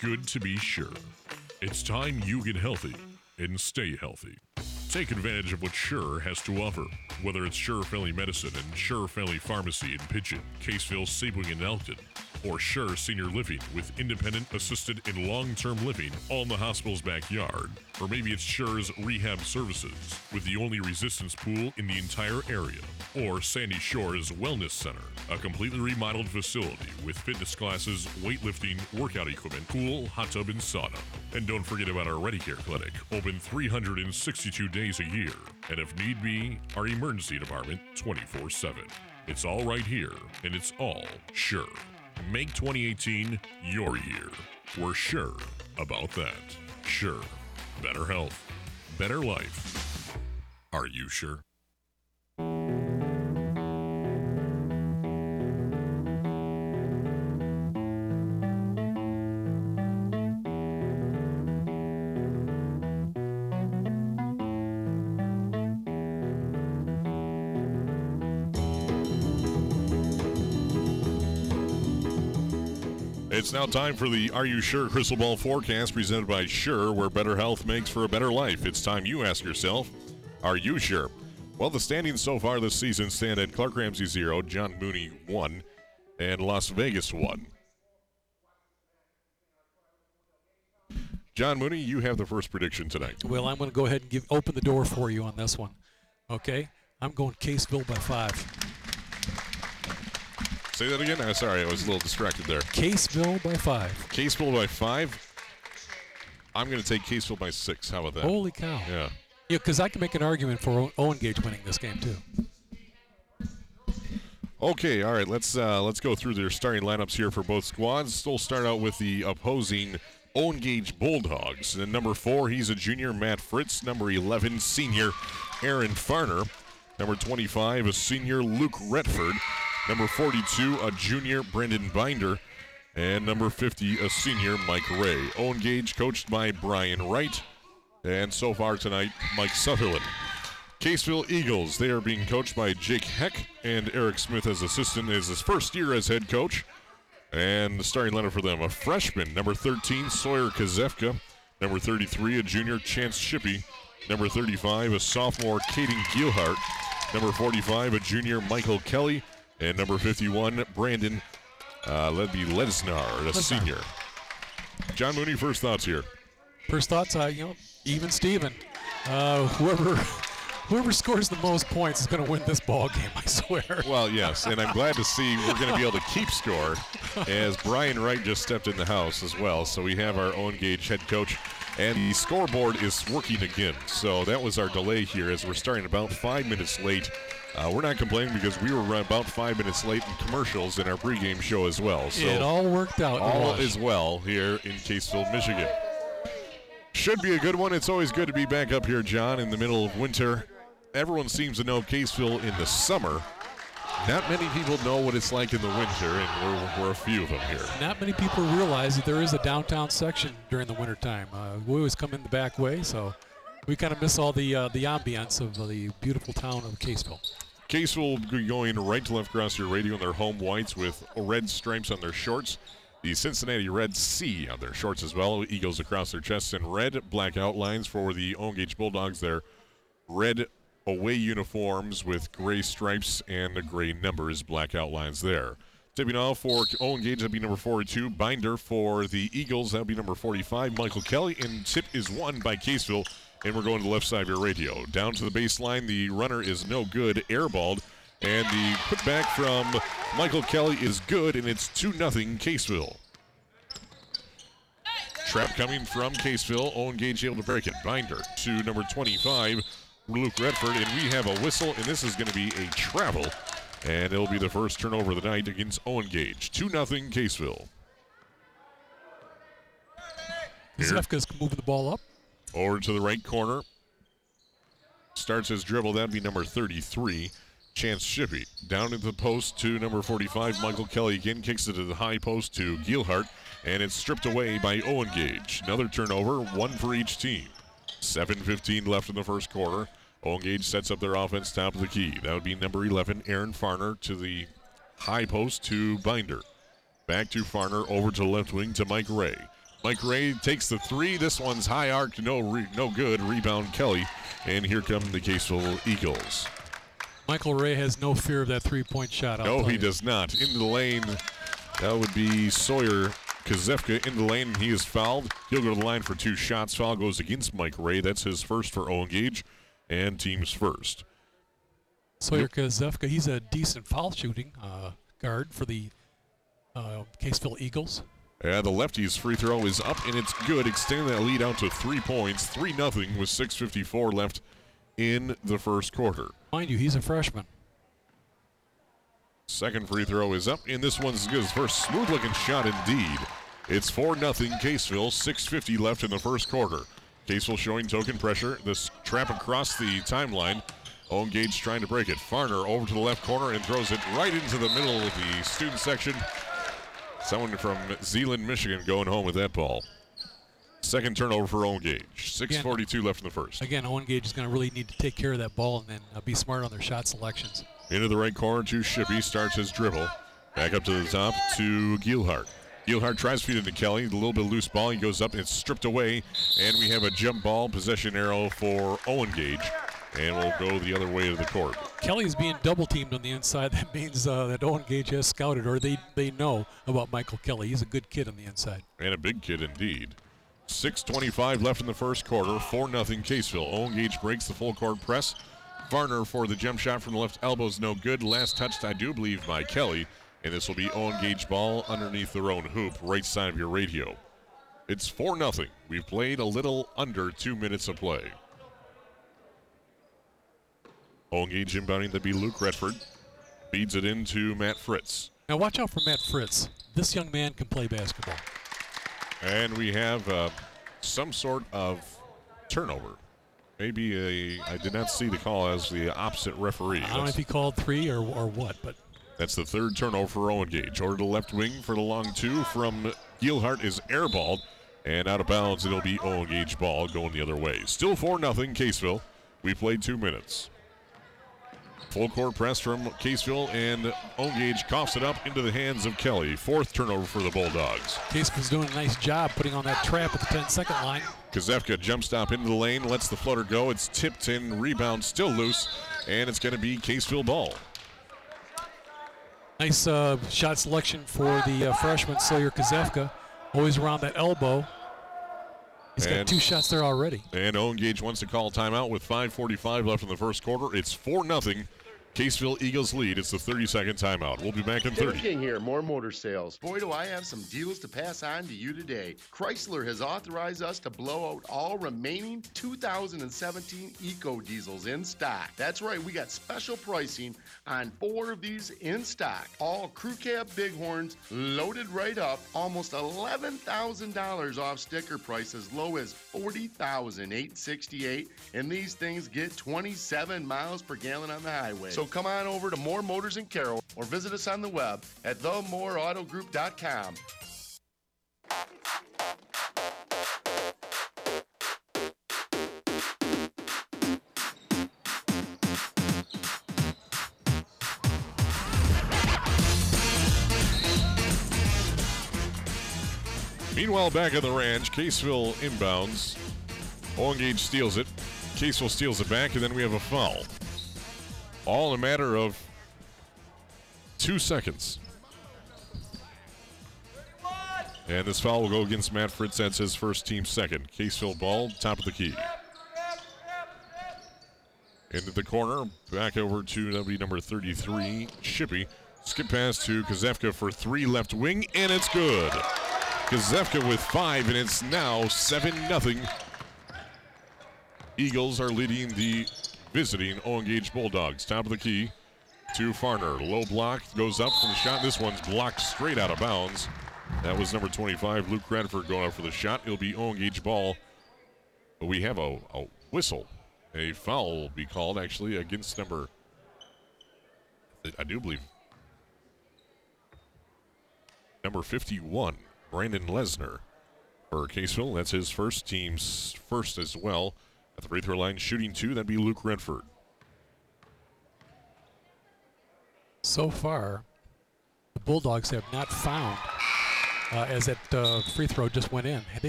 good to be sure. It's time you get healthy and stay healthy. Take advantage of what Sure has to offer. Whether it's Sure Family Medicine and Sure Family Pharmacy in Pigeon, Caseville, Sebring, and Elkton, or Sure Senior Living with independent, assisted, and long-term living all in the hospital's backyard. Or maybe it's Sure's Rehab Services with the only resistance pool in the entire area. Or Sandy Shore's Wellness Center, a completely remodeled facility with fitness classes, weightlifting, workout equipment, pool, hot tub, and sauna. And don't forget about our ReadyCare Clinic, open 362 days a year. And if need be, our emergency department 24/7. It's all right here, and it's all Sure. Make 2018 your year. We're sure about that. Sure. Better health. Better life. Are you sure? It's now time for the Are You Sure Crystal Ball Forecast presented by Sure, where better health makes for a better life. It's time you ask yourself, are you sure? Well, the standings so far this season stand at Clark Ramsey 0, John Mooney 1, and Las Vegas 1. John Mooney, you have the first prediction tonight. Well, I'm going to go ahead and open the door for you on this one. Okay? I'm going Caseville by 5. Say that again? I'm sorry, I was a little distracted there. Caseville by 5. Caseville by 5? I'm going to take Caseville by 6. How about that? Holy cow. Yeah. Yeah, because I can make an argument for Owen Gage winning this game, too. Okay, all right, let's go through their starting lineups here for both squads. We'll start out with the opposing Owen Gage Bulldogs. And number 4, he's a junior, Matt Fritz. Number 11, senior, Aaron Farner. Number 25, a senior, Luke Retford. Number 42, a junior, Brendan Binder. And number 50, a senior, Mike Ray. Owen Gage coached by Brian Wright. And so far tonight, Mike Sutherland. Caseville Eagles, they are being coached by Jake Heck and Eric Smith as assistant. Is his first year as head coach. And the starting lineup for them, a freshman, number 13, Sawyer Kazefka. Number 33, a junior, Chance Shippey. Number 35, a sophomore, Caden Gielhart. Number 45, a junior, Michael Kelly. And number 51, Brandon Ledesnar, a senior. John Mooney, first thoughts here. First thoughts, even Steven. Whoever scores the most points is going to win this ball game, I swear. Well, yes, and I'm glad to see we're going to be able to keep score as Brian Wright just stepped in the house as well. So we have our Owen Gage head coach, and the scoreboard is working again. So that was our delay here as we're starting about 5 minutes late. We're not complaining because we were about 5 minutes late in commercials in our pregame show as well. So it all worked out. All is well here in Caseville, Michigan. Should be a good one. It's always good to be back up here, John, in the middle of winter. Everyone seems to know Caseville in the summer. Not many people know what it's like in the winter, and we're a few of them here. Not many people realize that there is a downtown section during the wintertime. We always come in the back way, so we kind of miss all the ambience of the beautiful town of Caseville. Caseville will be going right to left across your radio in their home whites with red stripes on their shorts. The Cincinnati Red C on their shorts as well. Eagles across their chests and red. Black outlines for the Owen Gage Bulldogs. Their red away uniforms with gray stripes and the gray numbers, black outlines there. Tipping off for Owen Gage, that'd be number 42. Binder for the Eagles, that'd be number 45. Michael Kelly, and tip is won by Caseville, and we're going to the left side of your radio. Down to the baseline, the runner is no good, airballed, and the putback from Michael Kelly is good, and it's 2-0 Caseville. Trap coming from Caseville. Owen Gage able to break it. Binder to number 25. Luke Redford, and we have a whistle, and this is going to be a travel, and it'll be the first turnover of the night against Owen Gage. 2-0 Caseville. Zefka's moving the ball up. Over to the right corner. Starts his dribble. That'd be number 33, Chance Shippey. Down into the post to number 45, Michael Kelly again. Kicks it to the high post to Gielhart, and it's stripped away by Owen Gage. Another turnover, one for each team. 7:15 left in the first quarter. Owen Gage sets up their offense top of the key. That would be number 11, Aaron Farner, to the high post to Binder. Back to Farner, over to the left wing to Mike Ray. Mike Ray takes the three. This one's high arc, no good. Rebound Kelly. And here come the Caseville Eagles. Michael Ray has no fear of that three-point shot. No, he does not. Into the lane. That would be Sawyer Kozefka into the lane, and he is fouled. He'll go to the line for 2 shots. Foul goes against Mike Ray. That's his first for Owen Gage, and team's first. Sawyer Kozefka, he's a decent foul shooting guard for the Caseville Eagles. The lefty's free throw is up, and it's good, extending that lead out to 3 points, 3-0 with 6:54 left in the first quarter. Mind you, he's a freshman. Second free throw is up, and this one's good. His first smooth-looking shot indeed. It's 4-0 Caseville, 6:50 left in the first quarter. Caseville showing token pressure. This trap across the timeline. Owen Gage trying to break it. Farner over to the left corner and throws it right into the middle of the student section. Someone from Zeeland, Michigan going home with that ball. Second turnover for Owen Gage. 6:42 left in the first. Again, Owen Gage is going to really need to take care of that ball and then be smart on their shot selections. Into the right corner to Shippey. Starts his dribble. Back up to the top to Gielhart. Gielhart tries to feed it to Kelly. A little bit loose ball. He goes up and it's stripped away. And we have a jump ball possession arrow for Owen Gage. And we'll go the other way to the court. Kelly's being double teamed on the inside. That means that Owen Gage has scouted, or they know about Michael Kelly. He's a good kid on the inside. And a big kid indeed. 6:25 left in the first quarter. 4-0 Caseville. Owen Gage breaks the full court press. Varner for the jump shot from the left elbow is no good. Last touched, I do believe, by Kelly. And this will be Owen Gage ball underneath their own hoop, right side of your radio. It's 4-0. We've played a little under 2 minutes of play. Owen Gage inbounding, that'd be Luke Redford. Feeds it into Matt Fritz. Now watch out for Matt Fritz. This young man can play basketball. And we have some sort of turnover. Maybe I did not see the call as the opposite referee. I don't know if he called 3 or what, but. That's the third turnover for Owen Gage. Over to the left wing for the long 2 from Gielhart is airballed. And out of bounds, it'll be Owen Gage ball going the other way. Still 4-0 Caseville. We played 2 minutes. Full court press from Caseville, and Owen Gage coughs it up into the hands of Kelly. Fourth turnover for the Bulldogs. Caseville's doing a nice job putting on that trap at the 10-second line. Kozefka jump stop into the lane, lets the floater go. It's tipped in, rebound still loose, and it's going to be Caseville ball. Nice shot selection for the freshman Sawyer Kozefka. Always around that elbow. He's got 2 shots there already. And Owen Gage wants to call timeout with 5:45 left in the first quarter. It's 4-0. Caseville Eagles lead. It's the 30-second timeout. We'll be back in 30. King here, more motor sales. Boy, do I have some deals to pass on to you today. Chrysler has authorized us to blow out all remaining 2017 Eco Diesels in stock. That's right, we got special pricing on 4 of these in stock. All crew cab Bighorns loaded right up, almost $11,000 off sticker price as low as $40,868, and these things get 27 miles per gallon on the highway. So come on over to More Motors in Carroll or visit us on the web at themoreautogroup.com. Meanwhile, back at the ranch, Caseville inbounds. Owen Gage steals it. Caseville steals it back, and then we have a foul. All in a matter of 2 seconds. And this foul will go against Matt Fritz. That's his first, team second. Caseville ball, top of the key. Into the corner, back over to number 33, Shippey. Skip pass to Kozefka for 3 left wing, and it's good. Kozefka with 5, and it's now 7-0. Eagles are leading the visiting Owen Gage Bulldogs. Top of the key to Farner. Low block, goes up for the shot. This one's blocked straight out of bounds. That was number 25, Luke Radford, going up for the shot. It'll be Owen Gage ball. But we have a whistle. A foul will be called, actually, against number, I do believe, number 51, Brandon Lesnar for Caseville. That's his first, team's first as well. At the free throw line, shooting 2, that'd be Luke Redford. So far, the Bulldogs have not found as that free throw just went in.